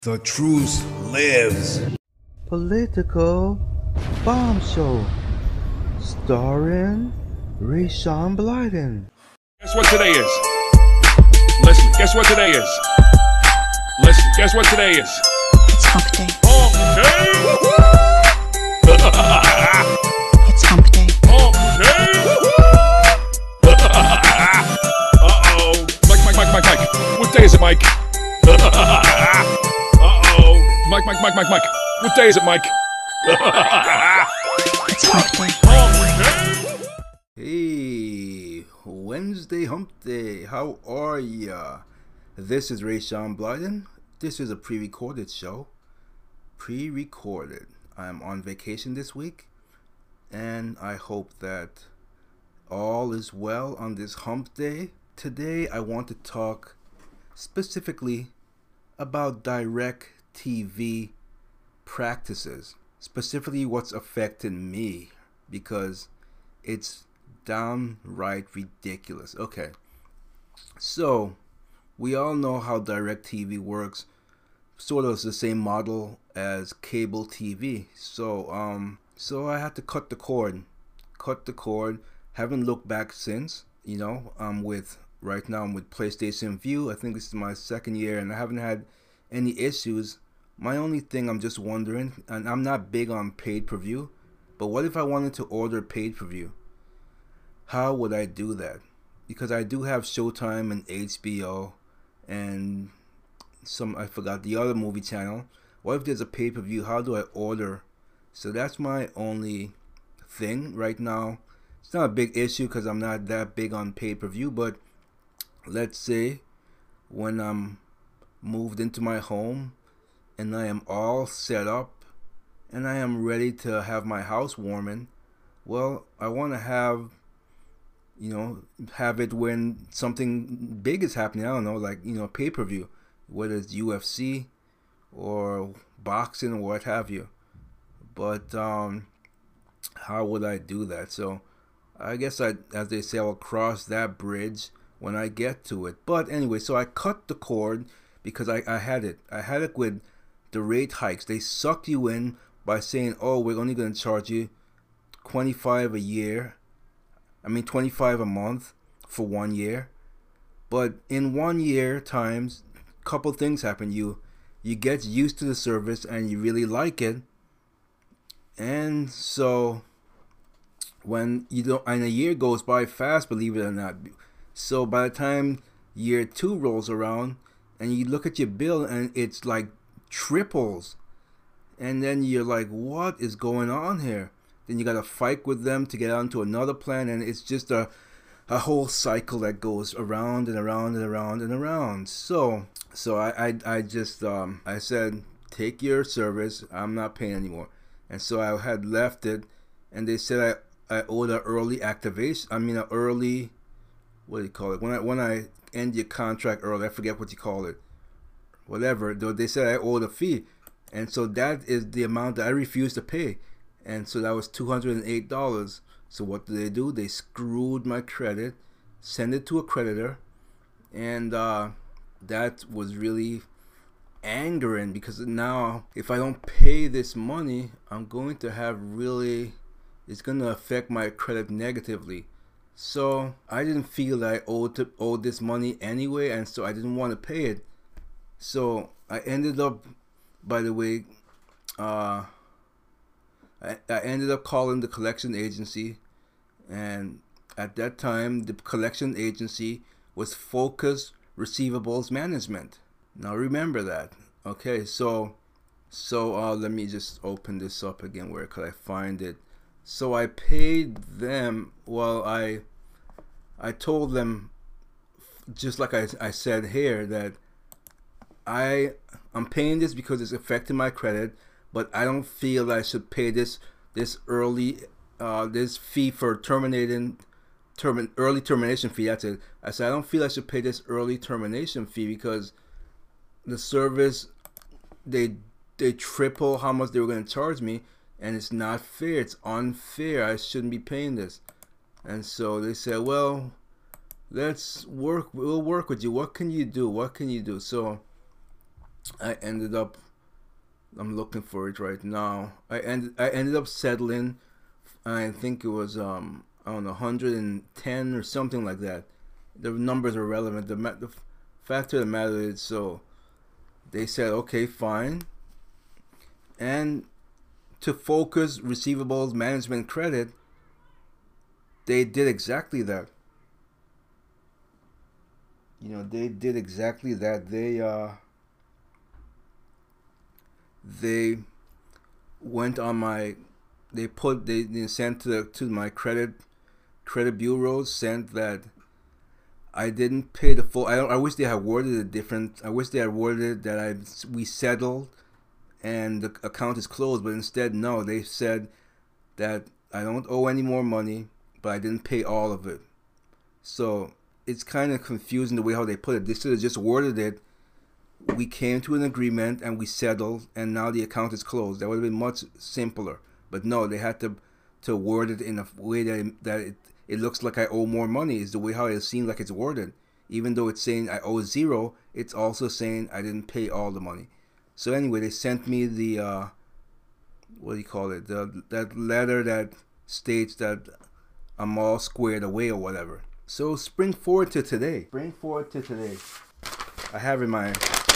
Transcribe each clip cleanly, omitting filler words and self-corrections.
The truth lives. Political Bomb Show, starring Rayshawn Blyden. Guess what today is? Listen, guess what today is? Listen, guess what today is? It's hump day. Hump day! It's hump day. Hump day! Uh-oh. Mike. What day is it, Mike? Uh-oh. Mike. What day is it, Mike? It's hump day. Hump day! Hey, Wednesday Hump Day. How are ya? This is Rayshawn Blyden. This is a pre-recorded show. Pre-recorded. I'm on vacation this week, and I hope that all is well on this Hump Day. Today, I want to talk specifically about direct TV practices, specifically what's affecting me, because it's downright ridiculous. Okay, so we all know how direct TV works. Sort of the same model as cable TV. So I had to cut the cord. Haven't looked back since. Right now I'm with PlayStation Vue. I think this is my second year, and I haven't had any issues. My only thing, I'm just wondering, and I'm not big on pay-per-view, but what if I wanted to order pay-per-view? How would I do that? Because I do have Showtime and HBO and I forgot the other movie channel. What if there's a pay-per-view? How do I order? So that's my only thing right now. It's not a big issue because I'm not that big on pay-per-view, but let's say when I'm moved into my home and I am all set up and I am ready to have my house warming, well, I want to have it when something big is happening. I don't know, like, pay-per-view, whether it's UFC or boxing or what have you. But how would I do that? So I guess as they say, I will cross that bridge when I get to it. But anyway, so I cut the cord because I had it with the rate hikes. They suck you in by saying, oh, we're only going to charge you $25 a month for 1 year. But in 1 year times, a couple things happen. You get used to the service and you really like it. And so when and a year goes by fast, believe it or not. So by the time year 2 rolls around and you look at your bill and it's like triples, and then you're like, what is going on here? Then you got to fight with them to get onto another plan, and it's just a whole cycle that goes around and around and around and around. So I just I said, take your service, I'm not paying anymore. And so I had left it, and they said I owed an early activation. An early, what do you call it? When I end your contract early, I forget what you call it. Whatever. They said I owed a fee, and so that is the amount that I refused to pay. And so that was $208. So what do? They screwed my credit, sent it to a creditor, and that was really angering, because now if I don't pay this money, I'm going to have it's going to affect my credit negatively. So I didn't feel that I owed this money anyway, and so I didn't want to pay it. So I ended up, by the way, I ended up calling the collection agency, and at that time the collection agency was Focus Receivables Management. Now remember that. Okay, so let me just open this up again. Where could I find it? So I paid them. Well, I told them, just like I said here, that I'm paying this because it's affecting my credit, but I don't feel I should pay this early this fee for early termination fee. That's it. I said I don't feel I should pay this early termination fee because the service, they triple how much they were going to charge me, and it's not fair. It's unfair. I shouldn't be paying this. And so they said, well, we'll work with you. What can you do? So I ended up, I'm looking for it right now. I ended up settling. I think it was I don't know, 110 or something like that. The numbers are relevant. The fact of the matter is, so they said, okay, fine. And to focus receivables management credit, they did exactly that. You know, they did exactly that. They went on my, they sent to my credit bureaus, sent that I didn't pay the full. I wish they had worded it different. I wish they had worded that we settled and the account is closed, but instead, no, they said that I don't owe any more money, but I didn't pay all of it. So it's kind of confusing the way how they put it. They should have just worded it, we came to an agreement and we settled, and now the account is closed. That would have been much simpler. But no, they had to word it in a way that it looks like I owe more money, is the way how it seems like it's worded. Even though it's saying I owe zero, it's also saying I didn't pay all the money. So anyway, they sent me the, what do you call it? That letter that states that I'm all squared away or whatever. So spring forward to today. I have in my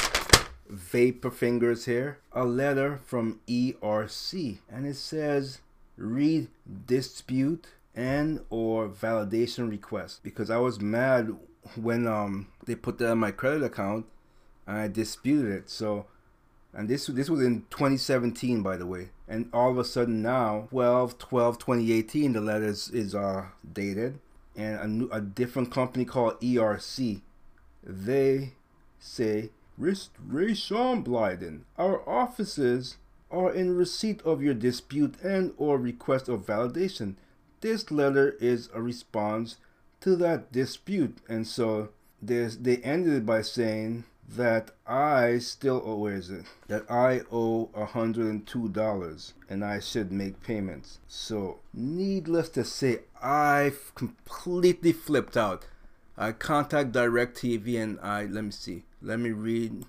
vapor fingers here a letter from ERC, and it says read dispute and or validation request, because I was mad when they put that on my credit account and I disputed it. So, and this was in 2017, by the way, and all of a sudden now 12/12/2018 the letter is dated, and a different company called ERC, they say, Rayshawn Blyden, our offices are in receipt of your dispute and or request of validation. This letter is a response to that dispute. And so they ended it by saying that I still owe, where is it? That I owe $102 and I should make payments. So needless to say, I completely flipped out. I contact DirecTV and let me read.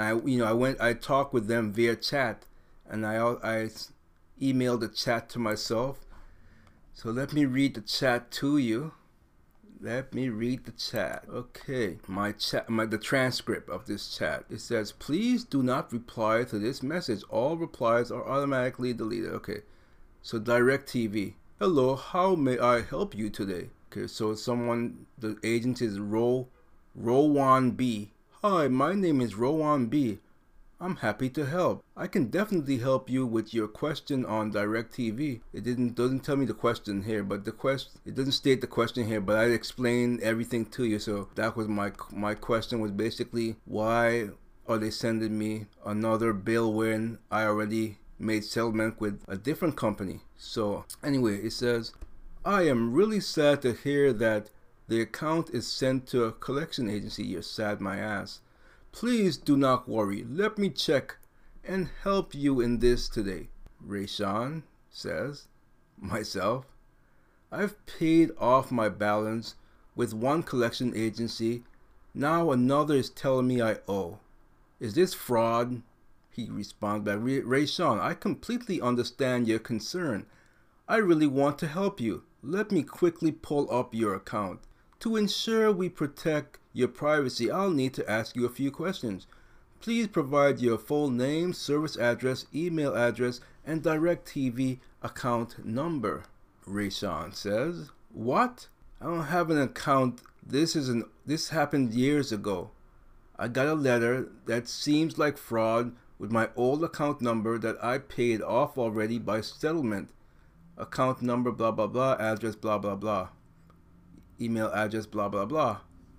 I talked with them via chat, and I emailed the chat to myself. So let me read the chat to you. Let me read the chat. Okay, the transcript of this chat. It says, please do not reply to this message. All replies are automatically deleted. Okay, so DirecTV. Hello, how may I help you today? Okay, so the agent is Rowan B. Hi, my name is Rowan B. I'm happy to help. I can definitely help you with your question on DirecTV. It doesn't tell me the question here, but it doesn't state the question here, but I explained everything to you. So that was my question, was basically, why are they sending me another bill when I already made settlement with a different company? So anyway, it says, I am really sad to hear that the account is sent to a collection agency. You're sad my ass. Please do not worry. Let me check and help you in this today. Rayshawn says, myself, I've paid off my balance with one collection agency. Now another is telling me I owe. Is this fraud? He responds back, Rayshawn, I completely understand your concern. I really want to help you. Let me quickly pull up your account. To ensure we protect your privacy, I'll need to ask you a few questions. Please provide your full name, service address, email address, and DirecTV account number. Rayshawn says, what? I don't have an account. This happened years ago. I got a letter that seems like fraud with my old account number that I paid off already by settlement. Account number blah blah blah, address blah blah blah, email address blah blah blah.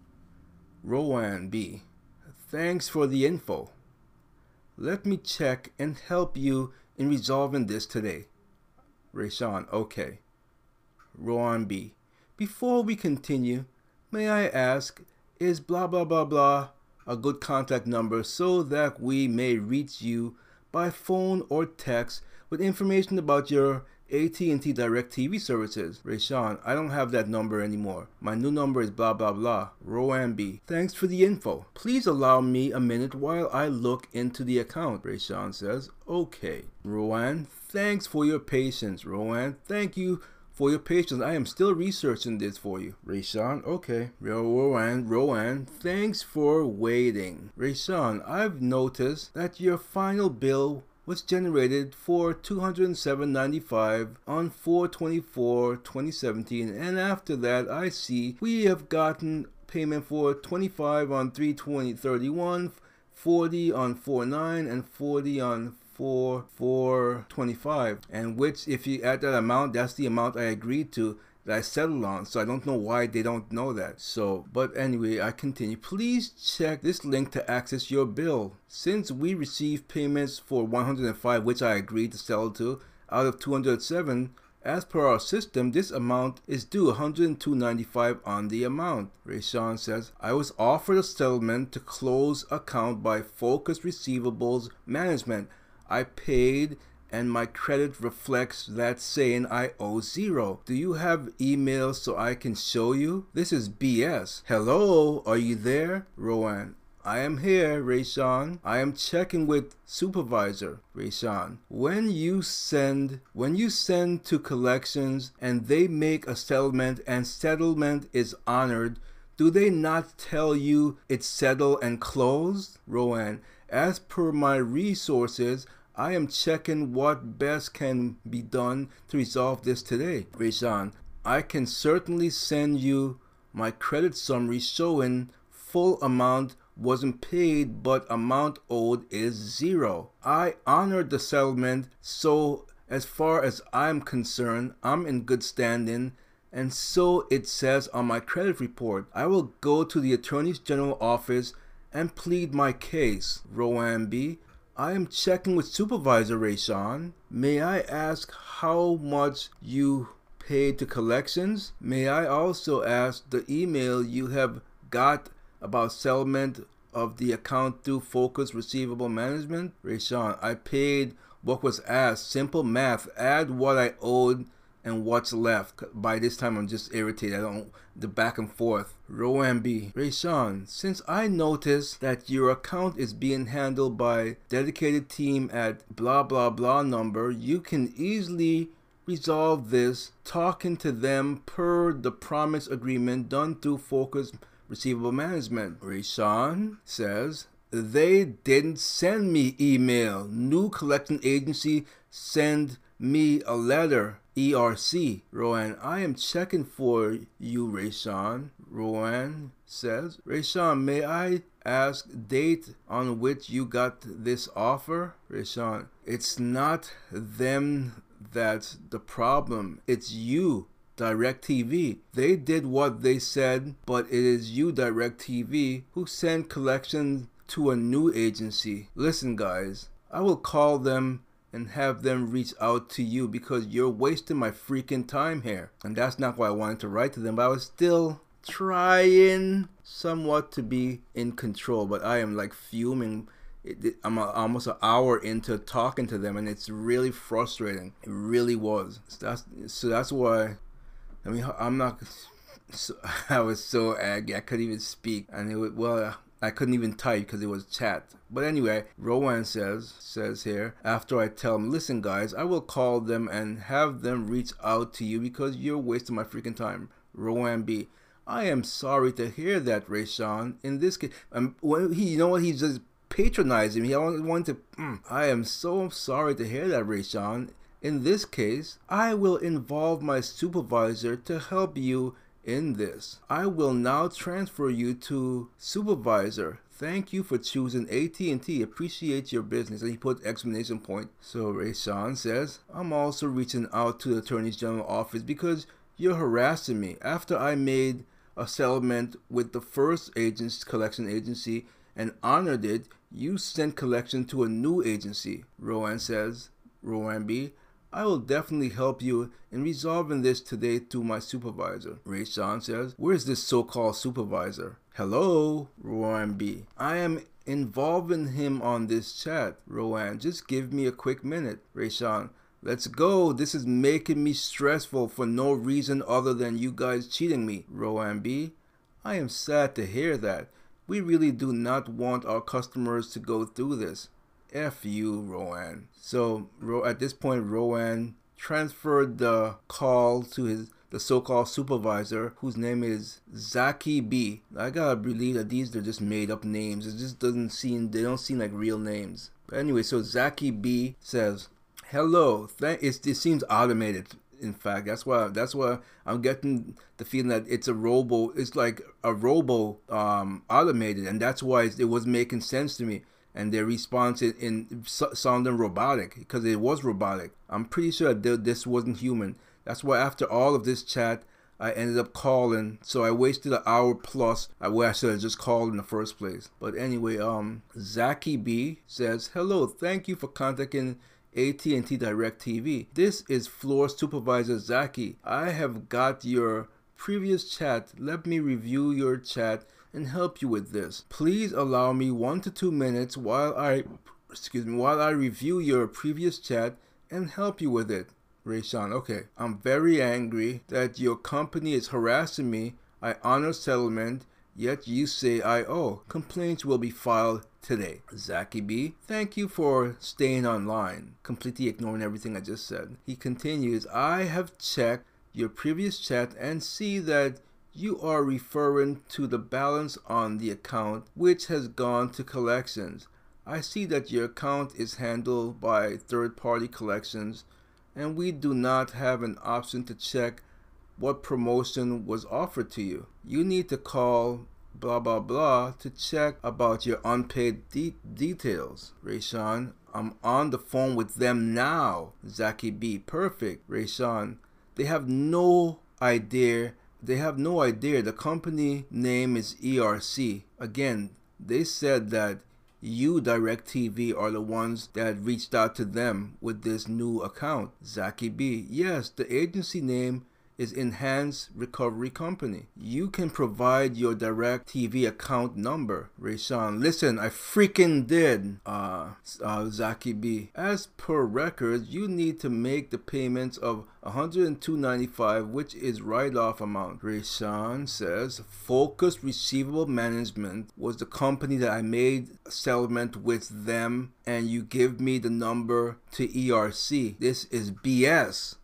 Rowan B. Thanks for the info. Let me check and help you in resolving this today. Rayshawn, okay. Rowan B. Before we continue, may I ask, is blah blah blah blah a good contact number so that we may reach you by phone or text with information about your AT&T Direct TV services. Rayshawn, I don't have that number anymore. My new number is blah blah blah. Rowan B, thanks for the info. Please allow me a minute while I look into the account. Rayshawn says, okay. Rowan, thanks for your patience. Rowan, thank you for your patience. I am still researching this for you. Rayshawn, okay. Rowan, thanks for waiting. Rayshawn, I've noticed that your final bill was generated for $207.95 on 4/24/2017, and after that I see we have gotten payment for $25 on 3/20/31, $40 on 4/9, and $40 on 4/4/25, and which, if you add that amount, that's the amount I agreed to, that I settled on. So I don't know why they don't know that. So, but anyway, I continue. Please check this link to access your bill. Since we received payments for 105, which I agreed to settle to, out of 207, as per our system, this amount is due $102.95 on the amount. Rayshawn says, I was offered a settlement to close account by Focus Receivables Management. I paid, and my credit reflects that, saying I owe $0. Do you have emails so I can show you? This is BS. Hello, are you there? Rowan, I am here, Rayshawn. I am checking with supervisor. Rayshawn, when you send to collections and they make a settlement and settlement is honored, do they not tell you it's settled and closed? Rowan, as per my resources, I am checking what best can be done to resolve this today. Rayshawn, I can certainly send you my credit summary showing full amount wasn't paid, but amount owed is $0. I honored the settlement, so as far as I'm concerned, I'm in good standing, and so it says on my credit report. I will go to the Attorney General office and plead my case. Rowan B, I am checking with Supervisor Rayshawn. May I ask how much you paid to collections? May I also ask the email you have got about settlement of the account through Focus Receivable Management? Rayshawn, I paid what was asked. Simple math. Add what I owed and what's left. By this time I'm just irritated. I don't the back and forth. Rowan B, Rayshawn, since I noticed that your account is being handled by dedicated team at blah blah blah number, you can easily resolve this talking to them per the promise agreement done through Focus Receivable Management. Rayshawn says, they didn't send me email. New collection agency send me a letter. ERC. Rowan, I am checking for you, Rayshawn. Rowan says, Rayshawn, may I ask date on which you got this offer? Rayshawn, it's not them that's the problem. It's you, DirecTV. They did what they said, but it is you, DirecTV, who sent collection to a new agency. Listen, guys, I will call them and have them reach out to you because you're wasting my freaking time here. And that's not why I wanted to write to them, but I was still trying somewhat to be in control, but I am like fuming. I'm almost an hour into talking to them, and it's really frustrating. It really was. So that's why, I mean, I was so angry I couldn't even speak, and I couldn't even type because it was chat. But anyway, Rowan says here, after I tell him, listen guys, I will call them and have them reach out to you because you're wasting my freaking time. Rowan B, I am sorry to hear that, Rayshawn. In this case, he's just patronizing me. I am so sorry to hear that, Rayshawn. In this case, I will involve my supervisor to help you in this. I will now transfer you to supervisor. Thank you for choosing AT&T. Appreciate your business. And he put exclamation point. So Rayshawn says, I'm also reaching out to the Attorney General office because you're harassing me. After I made a settlement with the first collection agency and honored it, you sent collection to a new agency. Rowan says, Rowan B, I will definitely help you in resolving this today through my supervisor. Rayshawn says, where's this so-called supervisor? Hello, Rowan B. I am involving him on this chat. Rowan, just give me a quick minute. Rayshawn, Let's go. This is making me stressful for no reason other than you guys cheating me. Rowan B, I am sad to hear that. We really do not want our customers to go through this. F you, Rowan. So at this point, Rowan transferred the call to the so-called supervisor, whose name is Zaki B. I gotta believe that these are just made up names. It just they don't seem like real names. But anyway, so Zaki B says, hello, it seems automated. In fact, that's why I'm getting the feeling that it's like a robo automated, and that's why it was making sense to me. And their response in sounding robotic, because it was robotic. I'm pretty sure this wasn't human. That's why after all of this chat, I ended up calling. So I wasted an hour plus where I should have just called in the first place. But anyway, Zaki B says, hello, thank you for contacting AT&T DirecTV. This is Floor Supervisor Zaki. I have got your previous chat. Let me review your chat and help you with this. Please allow me 1 to 2 minutes while I review your previous chat and help you with it. Rayshawn, okay. I'm very angry that your company is harassing me. I honor settlement, yet you say I owe. Complaints will be filed today. Zaki B, thank you for staying online, completely ignoring everything I just said. He continues, I have checked your previous chat and see that you are referring to the balance on the account which has gone to collections. I see that your account is handled by third-party collections and we do not have an option to check what promotion was offered to you. You need to call blah blah blah to check about your unpaid details. Rayshawn, I'm on the phone with them now. Zaki B, perfect. Rayshawn, they have no idea. The company name is ERC. Again, they said that you, DirecTV, are the ones that reached out to them with this new account. Zaki B, yes, the agency name is Enhanced Recovery Company. You can provide your DirecTV account number. Rayshawn, listen, I freaking did. Zaki B, as per records, you need to make the payments of $102.95, which is write-off amount. Rayshawn says, Focus Receivable Management was the company that I made a settlement with them, and you give me the number to ERC. This is BS.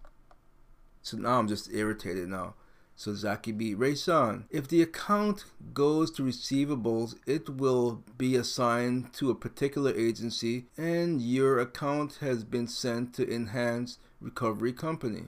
So now I'm just irritated now. So Zaki B, Rayshawn, if the account goes to receivables, it will be assigned to a particular agency and your account has been sent to Enhanced Recovery Company.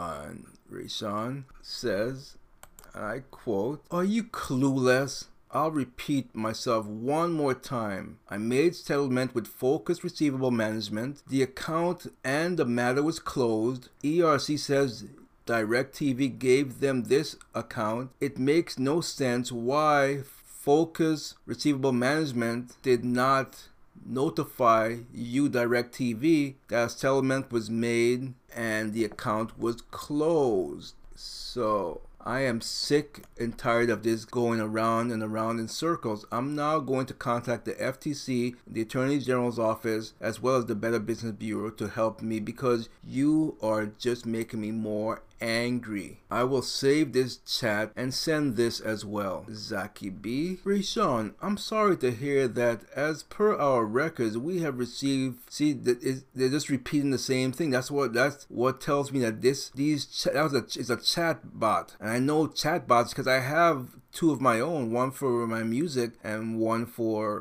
Rayshawn says, I quote, are you clueless? I'll repeat myself one more time. I made settlement with Focus Receivable Management. The account and the matter was closed. ERC says DirecTV gave them this account. It makes no sense why Focus Receivable Management did not notify you, DirecTV, that a settlement was made and the account was closed. So I am sick and tired of this going around and around in circles. I'm now going to contact the FTC, the Attorney General's office, as well as the Better Business Bureau to help me because you are just making me more angry. I will save this chat and send this as well. Zaki B, Rayshawn, I'm sorry to hear that as per our records we have received, they're just repeating the same thing. That's what tells me that is a chat bot. And I know chat bots because I have two of my own, one for my music and one for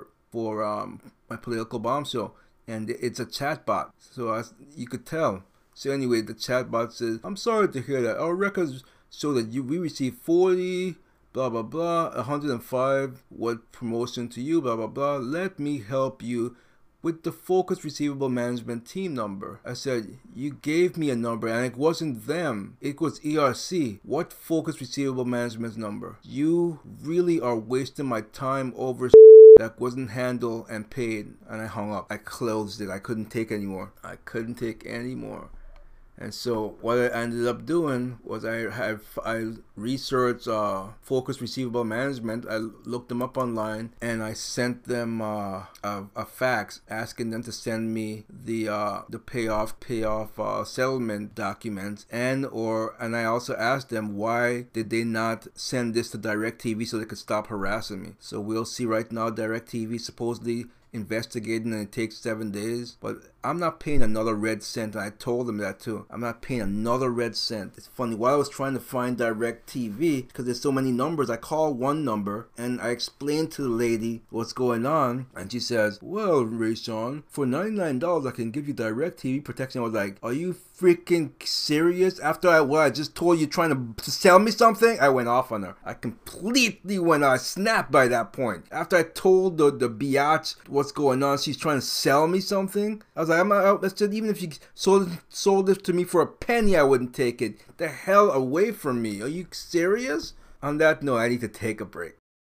my political bomb show, and it's a chat bot, so you could tell. So anyway, the chatbot says, I'm sorry to hear that. Our records show that we received 40, blah, blah, blah, 105, what promotion to you, blah, blah, blah. Let me help you with the Focus Receivable Management team number. I said, you gave me a number and it wasn't them. It was ERC. What Focus Receivable Management number? You really are wasting my time over that wasn't handled and paid. And I hung up. I closed it. I couldn't take anymore. And so what I ended up doing was I researched Focus Receivable Management. I looked them up online, and I sent them a fax asking them to send me the payoff settlement documents, and I also asked them why did they not send this to DirecTV so they could stop harassing me. So we'll see right now. DirecTV supposedly investigating, and it takes 7 days, but I'm not paying another red cent. And I told them that too. I'm not paying another red cent. It's funny, while I was trying to find DirecTV, because there's so many numbers, I called one number and I explained to the lady what's going on, and she says, well, Rayshawn, for $99 I can give you DirecTV protection. I was like, are you freaking serious? After I just told you, trying to sell me something? I went off on her. I completely I snapped by that point. After I told the biatch what's going on, she's trying to sell me something. I was like, I'm not, that's just, even if you sold it to me for a penny, I wouldn't take it. The hell away from me. Are you serious? On that note, I need to take a break.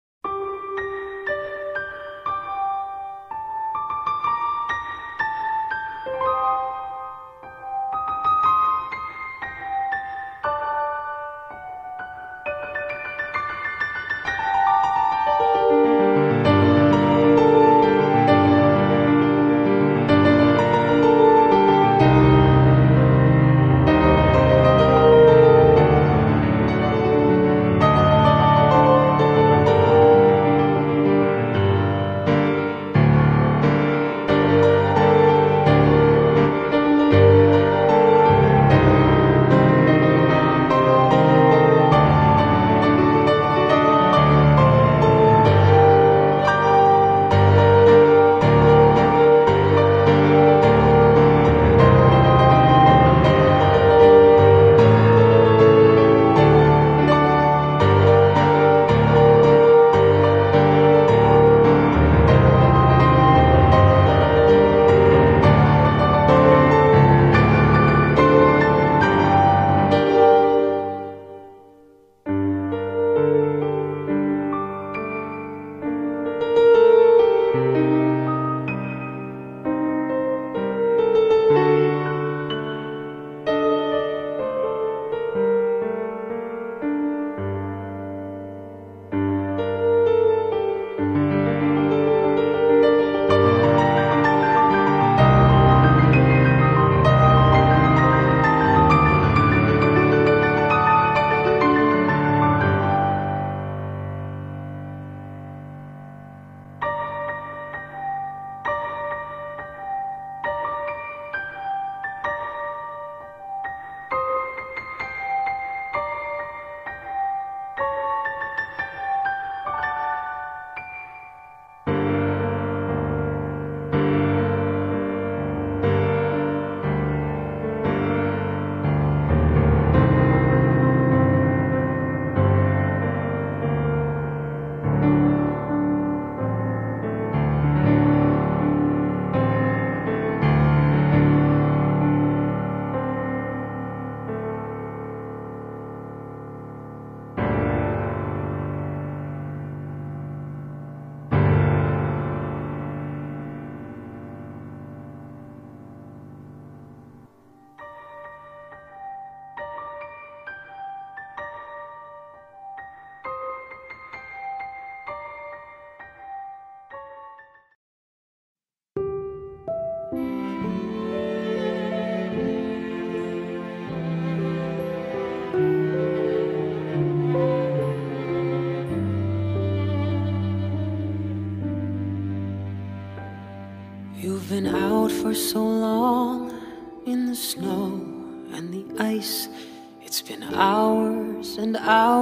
You've been out for so long in the snow and the ice. It's been hours and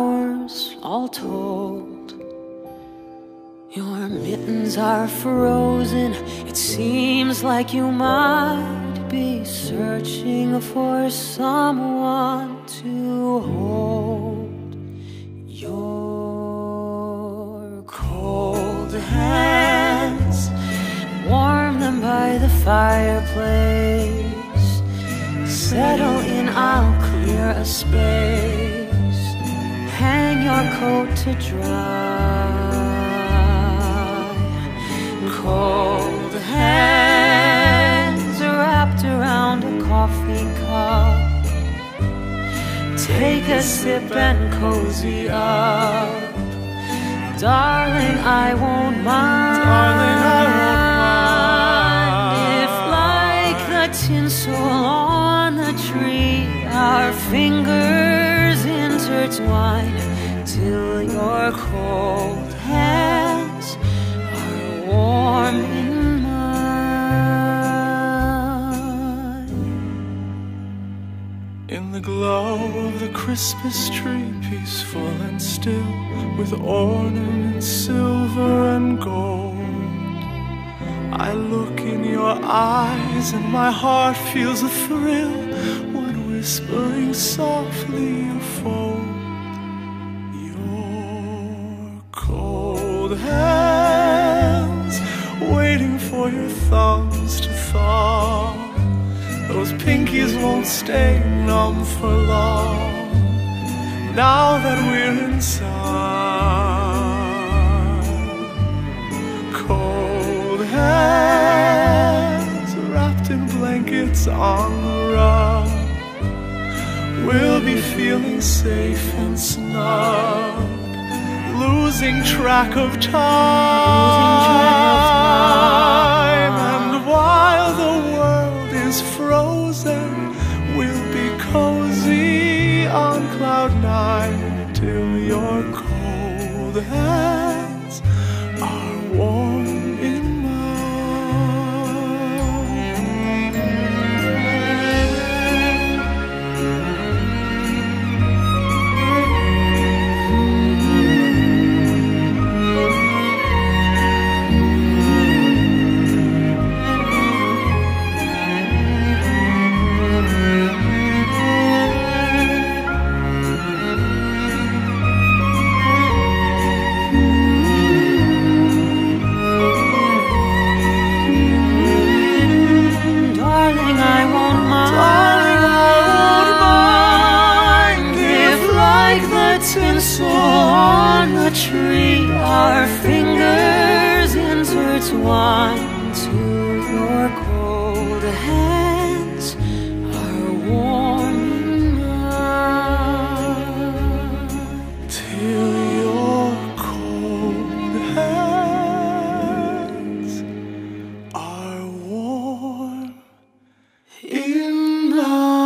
hours all told. Your mittens are frozen. It seems like you might be searching for someone to hold. Your cold hands, warm them by the fireplace. Settle in, I'll clear a space. Hang your coat to dry. Cold hands wrapped around a coffee cup. take a sip and cozy up. Darling, I won't mind. Darling, I won't mind. If like the tinsel on the tree, our fingers intertwine till your cold hands are warm in mine. In the glow of the Christmas tree, peaceful and still, with ornaments silver and gold, I look in your eyes and my heart feels a thrill when whispering softly you fold your cold hands, waiting for your thumbs to thaw. Those pinkies won't stay numb for long, now that we're inside. Cold hands wrapped in blankets on the rug, we'll be feeling safe and snug, losing track of time. And while the world is frozen, we'll be cozy on cloud nine till your cold hands are warm in tinsel on the tree, our fingers intertwine till your cold hands are warm in mine. Till your cold hands are warm in mine.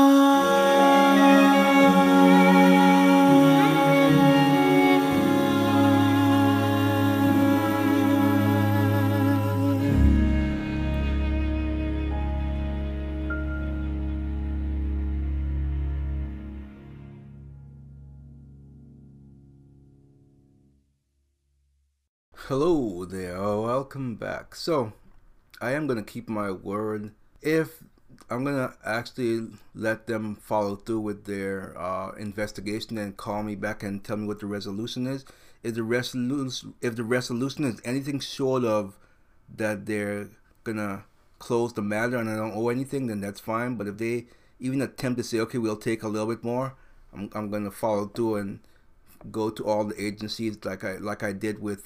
Hello there, welcome back. So, I am going to keep my word. If I'm going to actually let them follow through with their investigation and call me back and tell me what the resolution is. If the resolution is anything short of that they're going to close the matter and I don't owe anything, then that's fine. But if they even attempt to say, okay, we'll take a little bit more, I'm going to follow through and go to all the agencies like I did with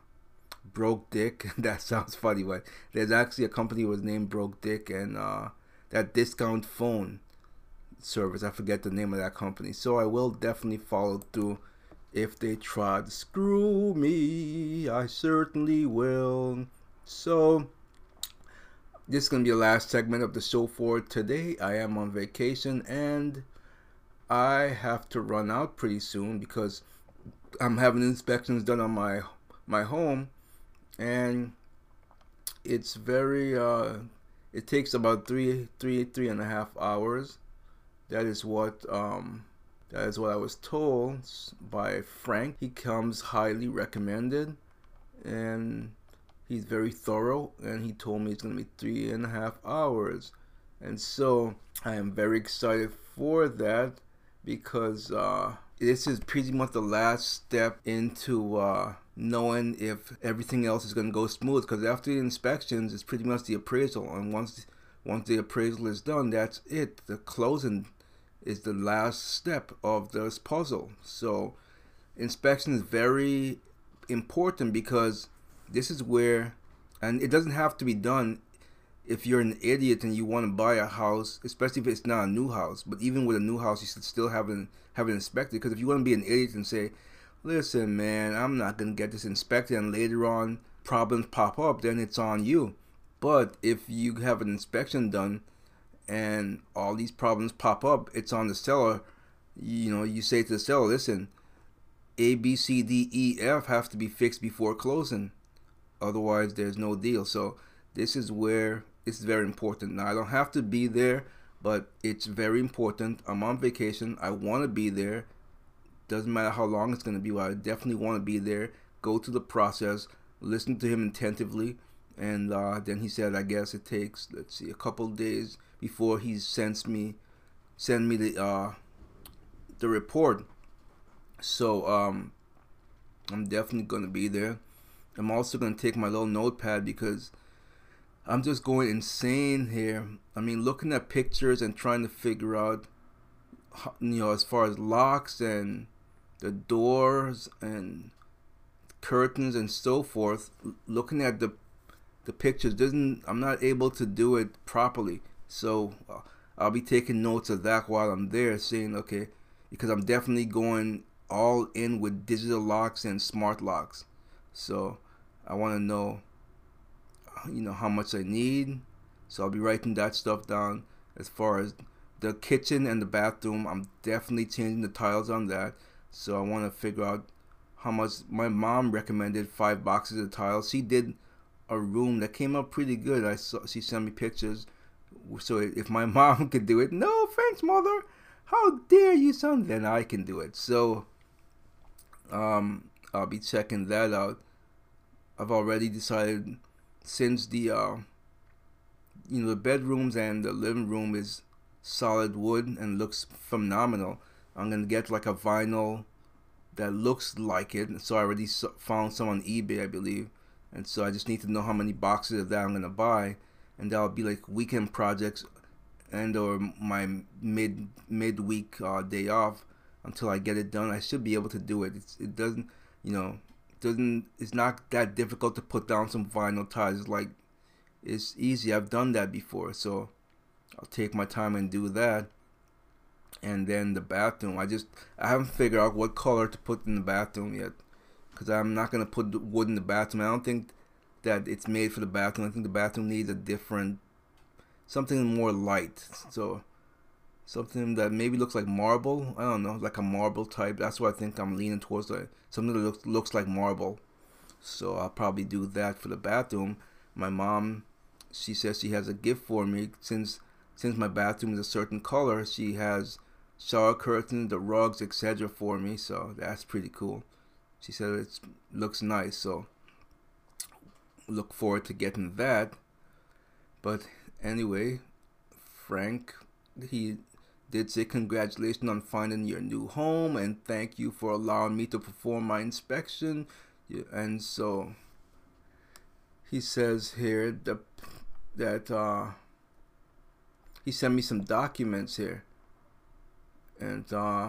Broke Dick. That sounds funny, but there's actually a company was named Broke Dick, and that discount phone service, I forget the name of that company. So I will definitely follow through. If they try to screw me, I certainly will. So this is gonna be the last segment of the show for today. I am on vacation and I have to run out pretty soon because I'm having inspections done on my home, and it's very it takes about three and a half hours. That is what I was told by Frank. He comes highly recommended, and he's very thorough, and he told me it's gonna be 3.5 hours, and so I am very excited for that, because this is pretty much the last step into knowing if everything else is going to go smooth, because after the inspections it's pretty much the appraisal, and once the appraisal is done, that's it. The closing is the last step of this puzzle. So inspection is very important, because this is where, and it doesn't have to be done if you're an idiot and you want to buy a house, especially if it's not a new house, but even with a new house, you should still have it inspected. Because if you want to be an idiot and say, listen, man, I'm not going to get this inspected, and later on problems pop up, then it's on you. But if you have an inspection done and all these problems pop up, it's on the seller. You know, you say to the seller, listen, A, B, C, D, E, F have to be fixed before closing. Otherwise, there's no deal. So this is where it's very important. Now, I don't have to be there, but it's very important. I'm on vacation. I want to be there. Doesn't matter how long it's going to be, but I definitely want to be there. Go through the process, listen to him attentively, and then he said, I guess it takes, let's see, a couple days before he send me the report. So I'm definitely going to be there. I'm also going to take my little notepad because I'm just going insane here. I mean, looking at pictures and trying to figure out, you know, as far as locks and the doors and curtains and so forth, looking at the pictures I'm not able to do it properly. So I'll be taking notes of that while I'm there, saying, okay, because I'm definitely going all in with digital locks and smart locks. So I want to know, you know, how much I need. So I'll be writing that stuff down. As far as the kitchen and the bathroom, I'm definitely changing the tiles on that. So I want to figure out how much. My mom recommended 5 boxes of tiles. She did a room that came up pretty good. She sent me pictures. So if my mom could do it, no offense, mother, how dare you, son? Then I can do it. So I'll be checking that out. I've already decided, since the the bedrooms and the living room is solid wood and looks phenomenal, I'm gonna get like a vinyl that looks like it. So I already found some on eBay, I believe, and so I just need to know how many boxes of that I'm gonna buy, and that'll be like weekend projects and or my midweek day off until I get it done. I should be able to do it. It doesn't, it's not that difficult to put down some vinyl tiles. It's easy. I've done that before, so I'll take my time and do that. And then the bathroom, I haven't figured out what color to put in the bathroom yet, because I'm not gonna put wood in the bathroom. I don't think that it's made for the bathroom. I think the bathroom needs a different, something more light. So something that maybe looks like marble. I don't know, like a marble type. That's what I think I'm leaning towards, like something that looks like marble. So I'll probably do that for the bathroom. My mom, she says she has a gift for me. Since my bathroom is a certain color, she has shower curtains, the rugs, etc. for me. So that's pretty cool. She said it looks nice. So look forward to getting that. But anyway, Frank, he did say congratulations on finding your new home and thank you for allowing me to perform my inspection. And so he says here that he sent me some documents here, and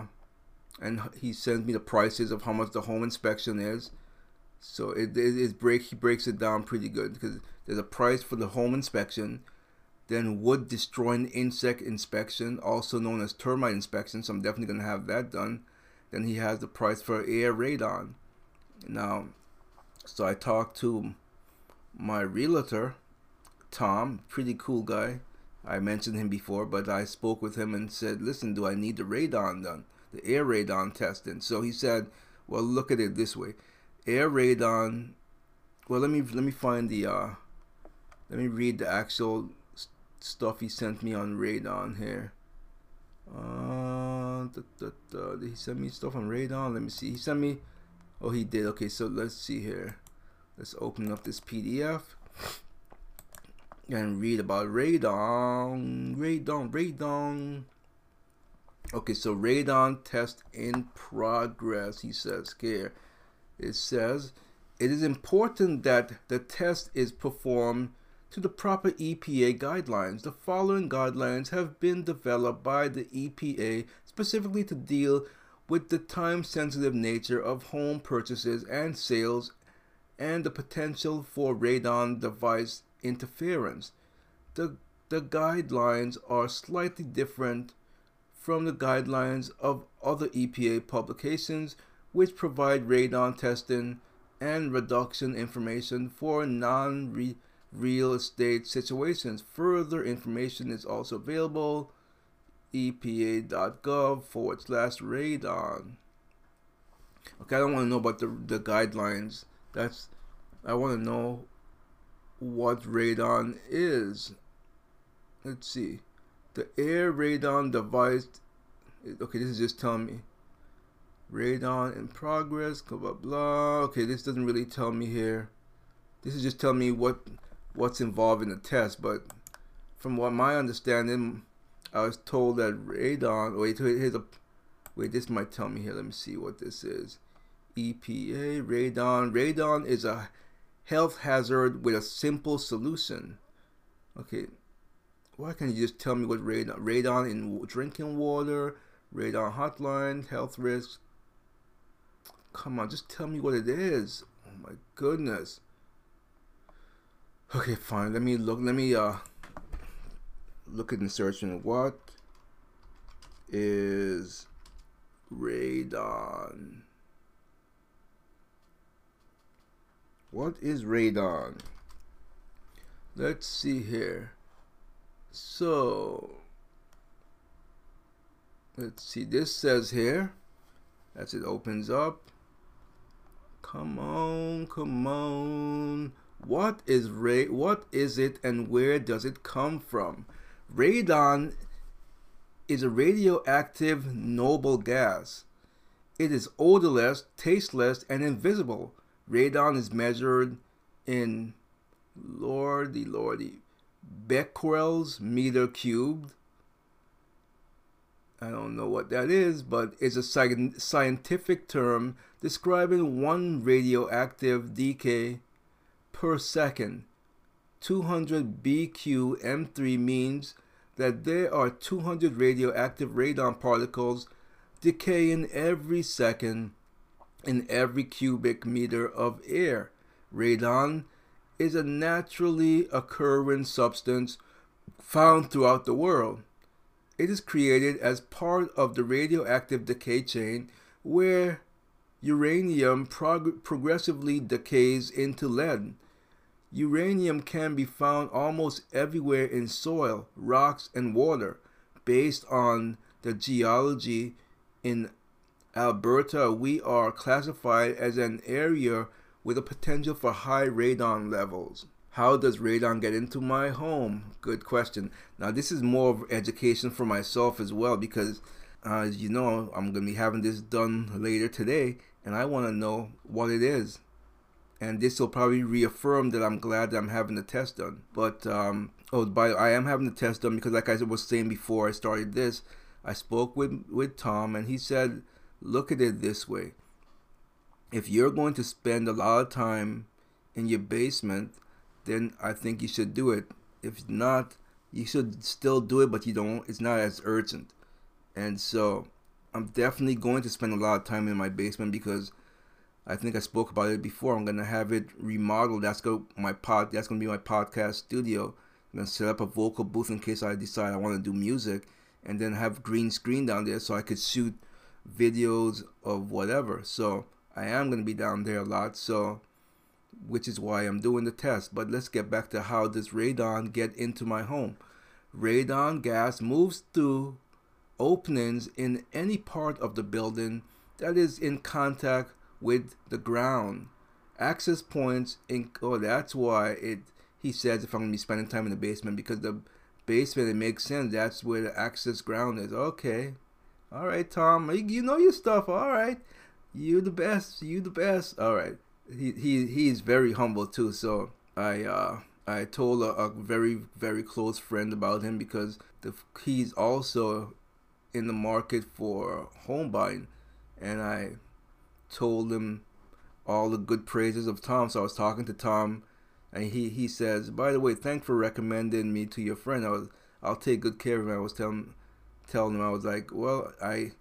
he sends me the prices of how much the home inspection is. So he breaks it down pretty good, because there's a price for the home inspection, then wood destroying insect inspection, also known as termite inspection. So I'm definitely gonna have that done. Then he has the price for air radon. Now, so I talked to my realtor, Tom, pretty cool guy. I mentioned him before, but I spoke with him and said, listen, do I need the radon done, the air radon testing? So he said, well, look at it this way. Air radon, well, let me find the let me read the actual stuff he sent me on radon here. Did he send me stuff on radon? Let me see. He sent me, oh, he did. Okay, so let's see here. Let's open up this PDF and read about radon. Okay, so radon test in progress, he says here. It says, it is important that the test is performed to the proper EPA guidelines. The following guidelines have been developed by the EPA specifically to deal with the time-sensitive nature of home purchases and sales and the potential for radon device interference. the guidelines are slightly different from the guidelines of other EPA publications, which provide radon testing and reduction information for non-real estate situations. Further information is also available epa.gov/radon. Okay, I don't want to know about the guidelines. I want to know what radon is. Let's see. The air radon device. Okay, this is just telling me radon in progress, blah blah blah. Okay, this doesn't really tell me here. This is just telling me what's involved in the test. But from what my understanding, I was told that radon. Wait, this might tell me here. Let me see what this is. EPA radon. Radon is a health hazard with a simple solution. Okay, why can't you just tell me what radon in drinking water, radon hotline, health risks? Come on, just tell me what it is. Oh my goodness. Okay, fine. Let me look at the search and what is radon? What is radon? Let's see here. So let's see. This says here, as it opens up. Come on. What is it and where does it come from? Radon is a radioactive noble gas. It is odorless, tasteless, and invisible. Radon is measured in lordy becquerels meter cubed. I don't know what that is, but it's a scientific term describing one radioactive decay per second. 200 BQ-M3 means that there are 200 radioactive radon particles decaying every second in every cubic meter of air. Radon is a naturally occurring substance found throughout the world. It is created as part of the radioactive decay chain where uranium progressively decays into lead. Uranium can be found almost everywhere in soil, rocks, and water. Based on the geology in Alberta, we are classified as an area with a potential for high radon levels. How does radon get into my home? Good question. Now, this is more of education for myself as well, because as you know, I'm going to be having this done later today, and I want to know what it is. And this will probably reaffirm that I'm glad that I'm having the test done. But, I am having the test done because, like I was saying before I started this, I spoke with Tom, and he said, look at it this way. If you're going to spend a lot of time in your basement, then I think you should do it. If not, you should still do it, but it's not as urgent. And so I'm definitely going to spend a lot of time in my basement because I think I spoke about it before. I'm going to have it remodeled. That's going to be my podcast studio. I'm going to set up a vocal booth in case I decide I want to do music, and then have green screen down there so I could shoot videos of whatever. So I am going to be down there a lot, so which is why I'm doing the test. But let's get back to how does radon get into my home. Radon gas moves through openings in any part of the building that is in contact with the ground. Access points that's why he says if I'm going to be spending time in the basement, because the basement, it makes sense, that's where the access ground is. Okay, all right, Tom, you know your stuff. All right, you the best. All right. He's very humble too, so I told a very, very close friend about him because he's also in the market for home buying, and I told him all the good praises of Tom. So I was talking to Tom, and he says, by the way, thanks for recommending me to your friend. I'll take good care of him. I was telling him, I was like, well,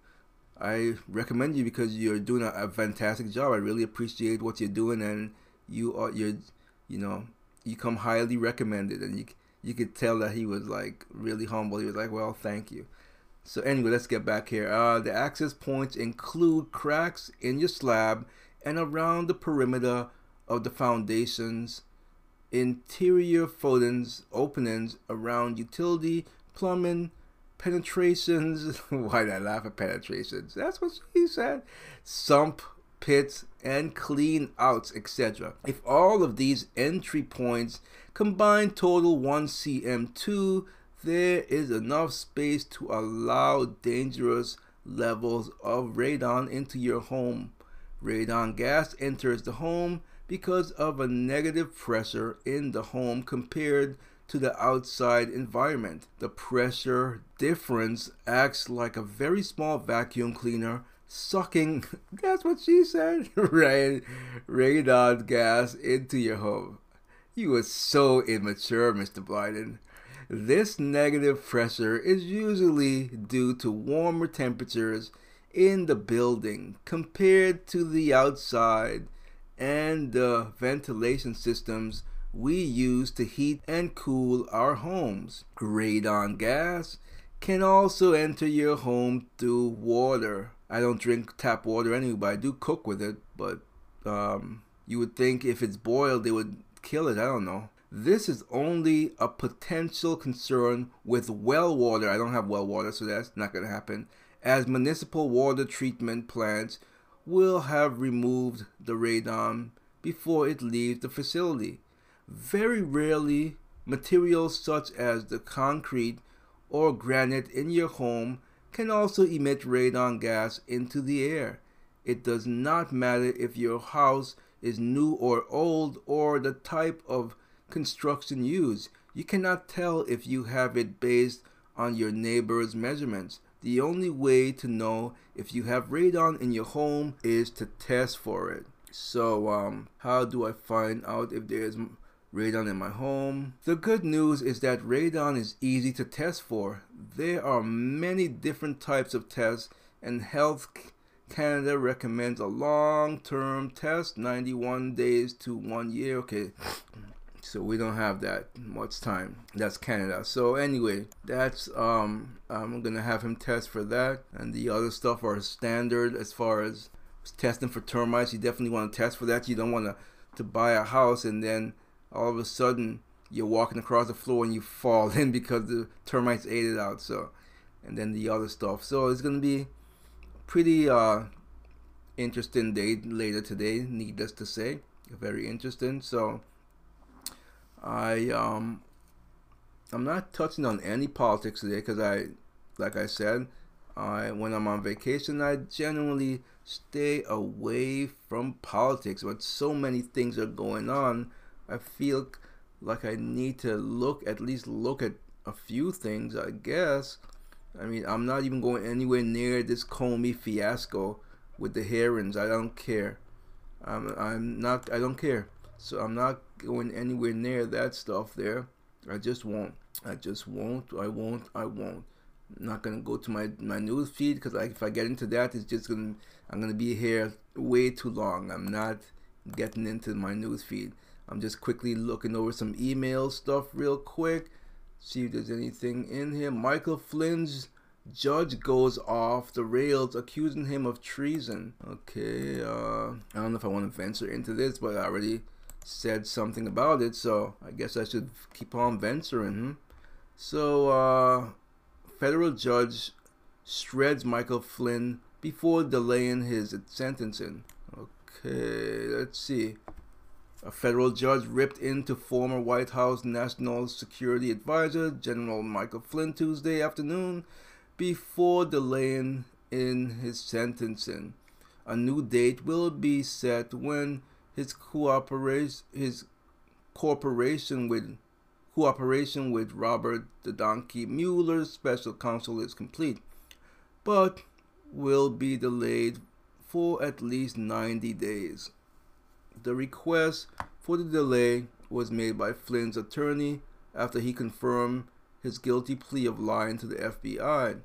I recommend you because you're doing a fantastic job. I really appreciate what you're doing, and you come highly recommended, and you could tell that he was like really humble. He was like, well, thank you. So anyway, let's get back here. The access points include cracks in your slab and around the perimeter of the foundations, interior footings, openings around utility, plumbing, penetrations. Why did I laugh at penetrations? That's what she said. Sump pits and clean outs, etc. If all of these entry points combine total 1 cm2, there is enough space to allow dangerous levels of radon into your home. Radon gas enters the home because of a negative pressure in the home compared to the outside environment. The pressure difference acts like a very small vacuum cleaner sucking, that's what she said, radon gas into your home. You were so immature, Mr. Biden. This negative pressure is usually due to warmer temperatures in the building compared to the outside and the ventilation systems we use to heat and cool our homes. Radon gas can also enter your home through water. I don't drink tap water anyway, but I do cook with it. But you would think if it's boiled, they would kill it. I don't know. This is only a potential concern with well water. I don't have well water, so that's not going to happen, as municipal water treatment plants will have removed the radon before it leaves the facility. Very rarely, materials such as the concrete or granite in your home can also emit radon gas into the air. It does not matter if your house is new or old or the type of construction used. You cannot tell if you have it based on your neighbor's measurements. The only way to know if you have radon in your home is to test for it. So how do I find out if there's radon in my home? The good news is that radon is easy to test for. There are many different types of tests, and Health Canada recommends a long-term test, 91 days to 1 year. Okay, so we don't have that much time. That's Canada. So anyway, that's I'm gonna have him test for that, and the other stuff are standard as far as testing for termites. You definitely want to test for that. You don't want to buy a house and then all of a sudden you're walking across the floor and you fall in because the termites ate it out. So, and then the other stuff. So it's gonna be pretty interesting day later today, needless to say. Very interesting. So I'm not touching on any politics today because like I said, when I'm on vacation, I generally stay away from politics. But so many things are going on, I feel like I need to at least look at a few things, I guess. I mean, I'm not even going anywhere near this Comey fiasco with the hearings. I don't care. I don't care. So I'm not going anywhere near that stuff there. I just won't. I won't. I'm not gonna go to my news feed because if I get into that, I'm gonna be here way too long. I'm not getting into my news feed. I'm just quickly looking over some email stuff real quick. See if there's anything in here. Michael Flynn's judge goes off the rails, accusing him of treason. Okay, I don't know if I want to venture into this, but I already said something about it, so I guess I should keep on venturing. So, federal judge shreds Michael Flynn before delaying his sentencing. Okay, let's see. A federal judge ripped into former White House National Security Advisor General Michael Flynn Tuesday afternoon before delaying in his sentencing. A new date will be set when his cooperation with Robert the Donkey Mueller's special counsel is complete, but will be delayed for at least 90 days. The request for the delay was made by Flynn's attorney after he confirmed his guilty plea of lying to the FBI.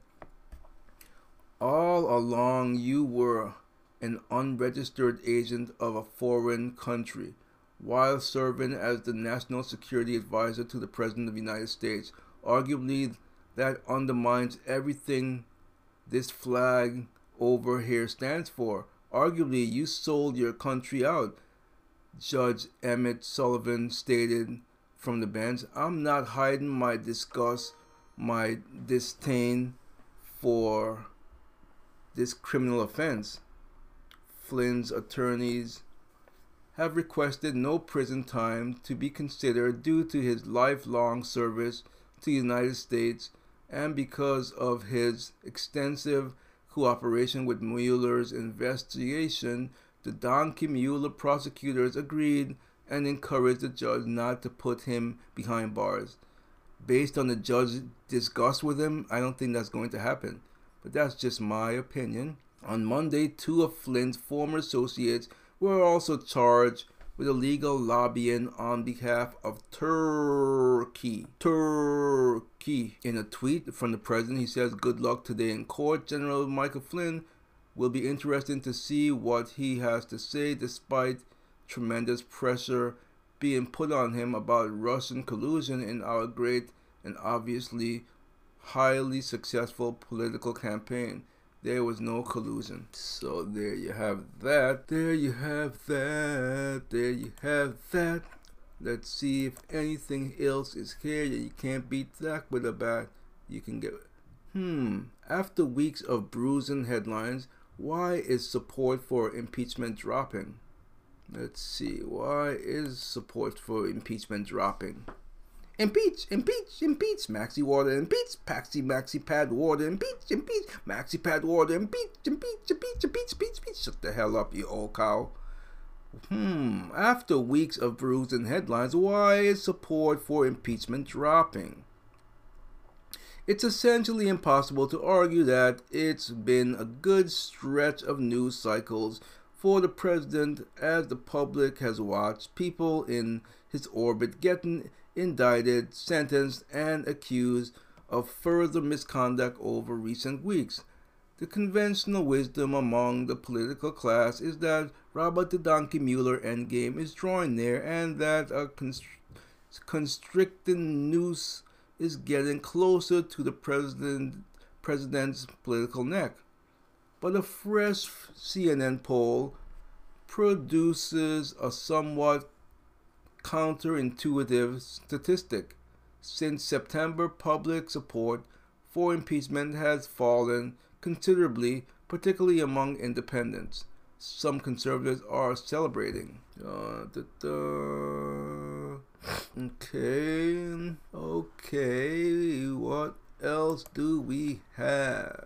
All along, you were an unregistered agent of a foreign country. while serving as the National Security Advisor to the President of the United States. Arguably, that undermines everything this flag over here stands for. Arguably, you sold your country out, Judge Emmett Sullivan stated from the bench. I'm not hiding my disgust, my disdain for this criminal offense. Flynn's attorneys have requested no prison time to be considered due to his lifelong service to the United States and because of his extensive cooperation with Mueller's investigation. The Donkey Mueller prosecutors agreed and encouraged the judge not to put him behind bars. Based on the judge's disgust with him, I don't think that's going to happen. But that's just my opinion. On Monday, 2 of Flynn's former associates were also charged with illegal lobbying on behalf of Turkey. In a tweet from the president, he says, "Good luck today in court. General Michael Flynn will be interesting to see what he has to say despite tremendous pressure being put on him about Russian collusion in our great and obviously highly successful political campaign. There was no collusion." So there you have that. There you have that. There you have that. Let's see if anything else is here. You can't beat that with a bat. You can get... After weeks of bruising headlines, why is support for impeachment dropping? Let's see. Why is support for impeachment dropping? Impeach, impeach, impeach, Maxi Water, impeach, Maxi Pad Water, impeach, impeach, Maxi Pad Water, impeach, impeach, impeach, impeach, impeach, impeach. Shut the hell up, you old cow. After weeks of bruising headlines, why is support for impeachment dropping? It's essentially impossible to argue that it's been a good stretch of news cycles for the president as the public has watched people in his orbit getting indicted, sentenced, and accused of further misconduct over recent weeks. The conventional wisdom among the political class is that Robert the Donkey Mueller endgame is drawing near and that a constricting noose is getting closer to the president's political neck. But a fresh CNN poll produces a somewhat counterintuitive statistic. Since September, public support for impeachment has fallen considerably, particularly among independents. Some conservatives are celebrating. Okay, what else do we have?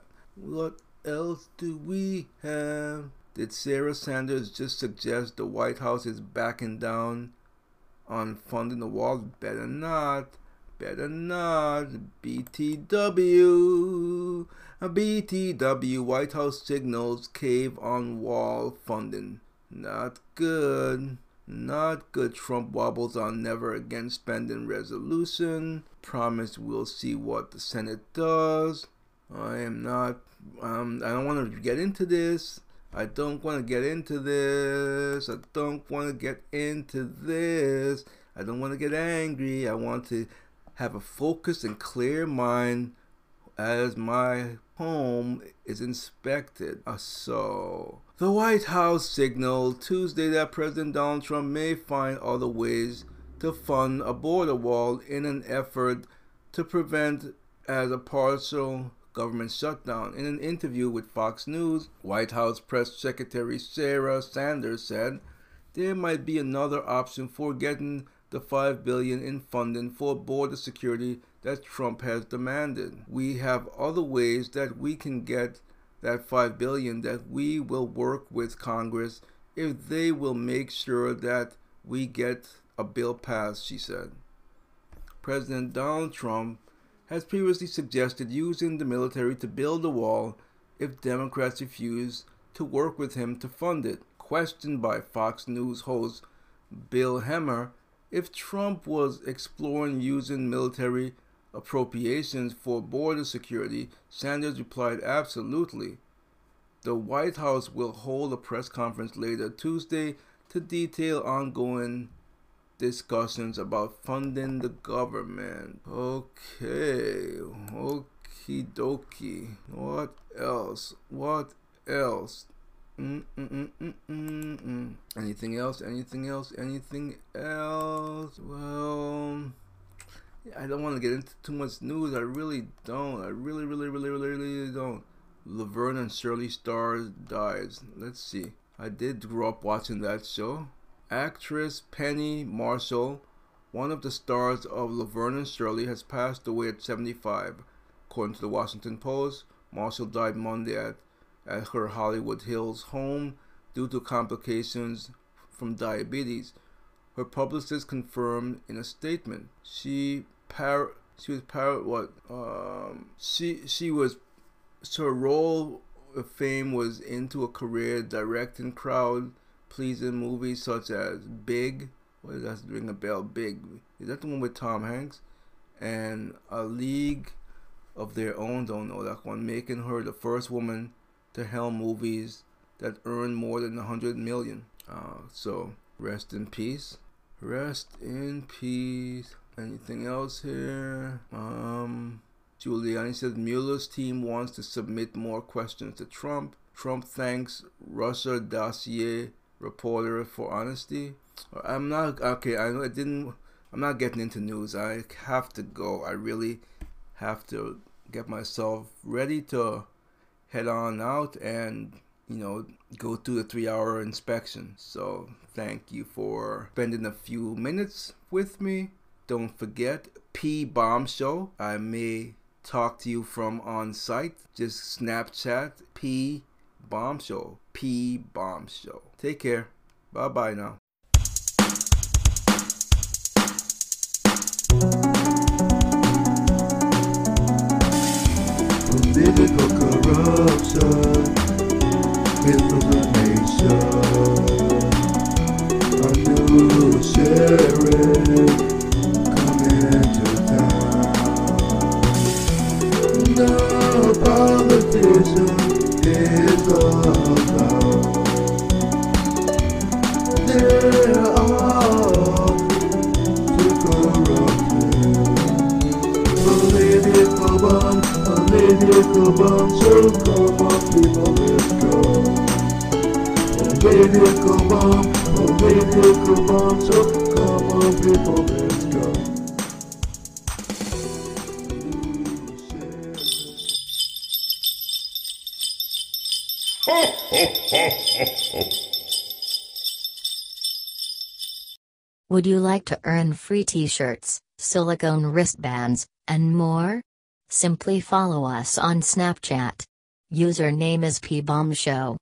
Did Sarah Sanders just suggest the White House is backing down on funding the wall? Better not. BTW, White House signals cave on wall funding. Not good. Trump wobbles on never again spending resolution. Promise we'll see what the Senate does. I don't want to get into this. I don't want to get into this. I don't want to get angry. I want to have a focused and clear mind as my home is inspected. So, the White House signaled Tuesday that President Donald Trump may find other ways to fund a border wall in an effort to prevent as a partial government shutdown. In an interview with Fox News, White House Press Secretary Sarah Sanders said there might be another option for getting the $5 billion in funding for border security that Trump has demanded. We have other ways that we can get that $5 billion that we will work with Congress if they will make sure that we get a bill passed, she said. President Donald Trump has previously suggested using the military to build a wall if Democrats refuse to work with him to fund it. Questioned by Fox News host Bill Hemmer if Trump was exploring using military appropriations for border security, Sanders replied, "Absolutely." The White House will hold a press conference later Tuesday to to detail ongoing discussions about funding the government. Okay, okie dokie. What else? What else? Anything else? Anything else? Anything else? Well, I don't want to get into too much news. I really don't. I really don't. Laverne and Shirley Star dies. Let's see. I did grow up watching that show. Actress Penny Marshall, one of the stars of Laverne and Shirley, has passed away at 75. According to the Washington Post, Marshall died Monday at her Hollywood Hills home due to complications from diabetes. Her publicist confirmed in a statement. Her role of fame was into a career directing crowd-pleasing movies such as Big. What does that ring a bell? Big. Is that the one with Tom Hanks? And A League of Their Own. Don't know that one. Making her the first woman to helm movies that earned more than $100 million. So rest in peace. Rest in peace. Anything else here? Giuliani says Mueller's team wants to submit more questions to Trump. Trump thanks Russia dossier reporter for honesty. I'm not getting into news. I have to go. I really have to get myself ready to head on out and, go through the 3-hour inspection. So thank you for spending a few minutes with me. Don't forget, P Bomb Show. I may talk to you from on site. Just Snapchat P Bomb Show. P Bomb Show. Take care. Bye bye now. Political corruption, misinformation, a new sheriff coming to town. No politician is allowed. They're all too corrupted. Political bomb, so come on people, let's go. Political bomb, so come on people, let's go. Would you like to earn free t-shirts, silicone wristbands, and more? Simply follow us on Snapchat. Username is PBombShow.